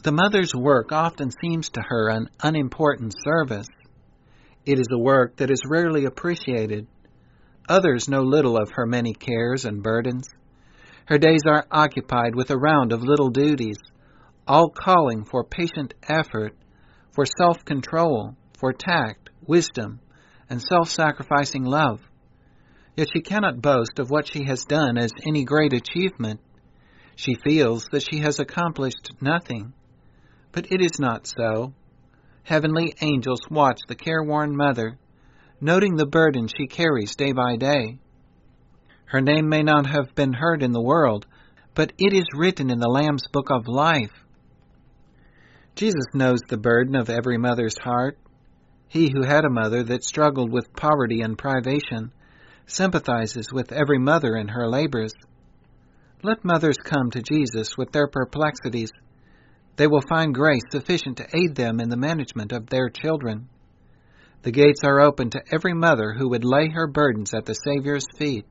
The mother's work often seems to her an unimportant service. It is a work that is rarely appreciated. Others know little of her many cares and burdens. Her days are occupied with a round of little duties, all calling for patient effort, for self-control, for tact, wisdom, and self-sacrificing love. Yet she cannot boast of what she has done as any great achievement. She feels that she has accomplished nothing. But it is not so. Heavenly angels watch the careworn mother, noting the burden she carries day by day. Her name may not have been heard in the world, but it is written in the Lamb's Book of Life. Jesus knows the burden of every mother's heart. He who had a mother that struggled with poverty and privation sympathizes with every mother in her labors. Let mothers come to Jesus with their perplexities. They will find grace sufficient to aid them in the management of their children. The gates are open to every mother who would lay her burdens at the Savior's feet.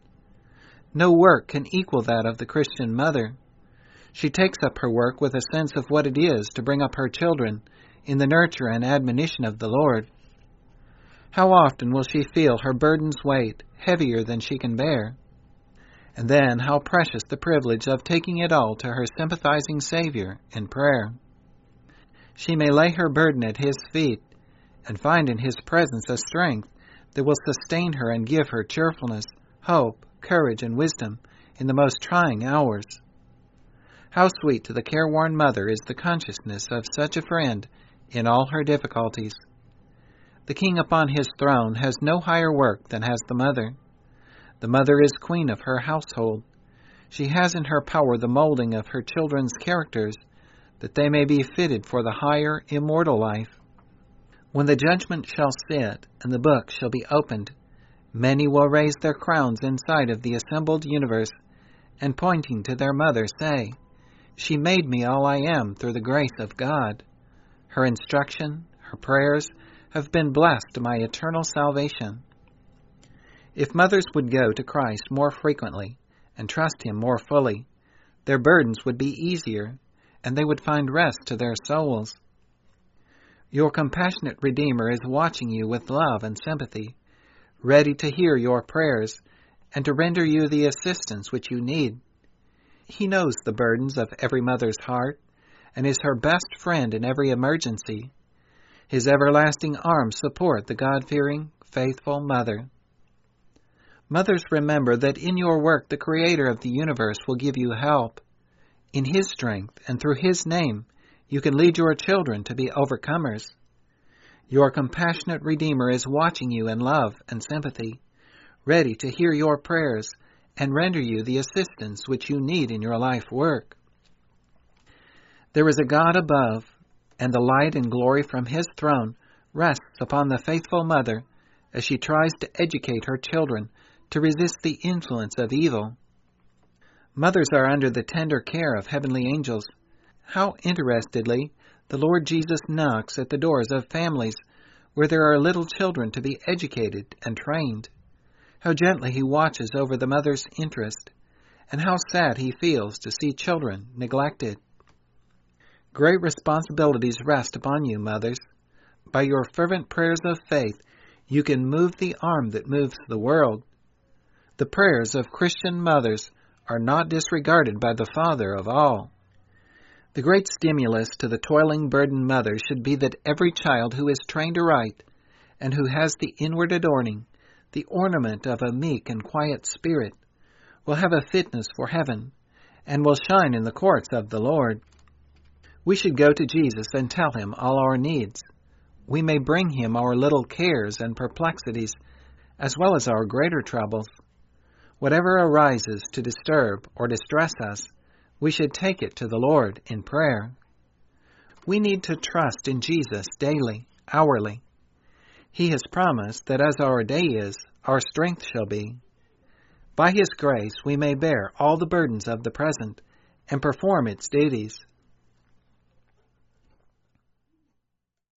No work can equal that of the Christian mother. She takes up her work with a sense of what it is to bring up her children in the nurture and admonition of the Lord. How often will she feel her burden's weight heavier than she can bear? And then how precious the privilege of taking it all to her sympathizing Savior in prayer. She may lay her burden at His feet and find in His presence a strength that will sustain her and give her cheerfulness, hope, courage, and wisdom in the most trying hours. How sweet to the careworn mother is the consciousness of such a friend in all her difficulties. The King upon His throne has no higher work than has the mother. The mother is queen of her household. She has in her power the molding of her children's characters, that they may be fitted for the higher, immortal life. When the judgment shall sit, and the book shall be opened, many will raise their crowns in sight of the assembled universe, and pointing to their mother say, "She made me all I am through the grace of God. Her instruction, her prayers, have been blessed to my eternal salvation." If mothers would go to Christ more frequently and trust Him more fully, their burdens would be easier, and they would find rest to their souls. Your compassionate Redeemer is watching you with love and sympathy, ready to hear your prayers and to render you the assistance which you need. He knows the burdens of every mother's heart and is her best friend in every emergency. His everlasting arms support the God-fearing, faithful mother. Mothers, remember that in your work the Creator of the universe will give you help. In His strength and through His name, you can lead your children to be overcomers. Your compassionate Redeemer is watching you in love and sympathy, ready to hear your prayers and render you the assistance which you need in your life work. There is a God above, and the light and glory from His throne rests upon the faithful mother as she tries to educate her children to resist the influence of evil. Mothers are under the tender care of heavenly angels. How interestedly the Lord Jesus knocks at the doors of families where there are little children to be educated and trained. How gently He watches over the mother's interest, and how sad He feels to see children neglected. Great responsibilities rest upon you, mothers. By your fervent prayers of faith, you can move the arm that moves the world. The prayers of Christian mothers are not disregarded by the Father of all. The great stimulus to the toiling, burdened mother should be that every child who is trained aright, and who has the inward adorning, the ornament of a meek and quiet spirit, will have a fitness for heaven, and will shine in the courts of the Lord. We should go to Jesus and tell Him all our needs. We may bring Him our little cares and perplexities, as well as our greater troubles. Whatever arises to disturb or distress us, we should take it to the Lord in prayer. We need to trust in Jesus daily, hourly. He has promised that as our day is, our strength shall be. By His grace we may bear all the burdens of the present and perform its duties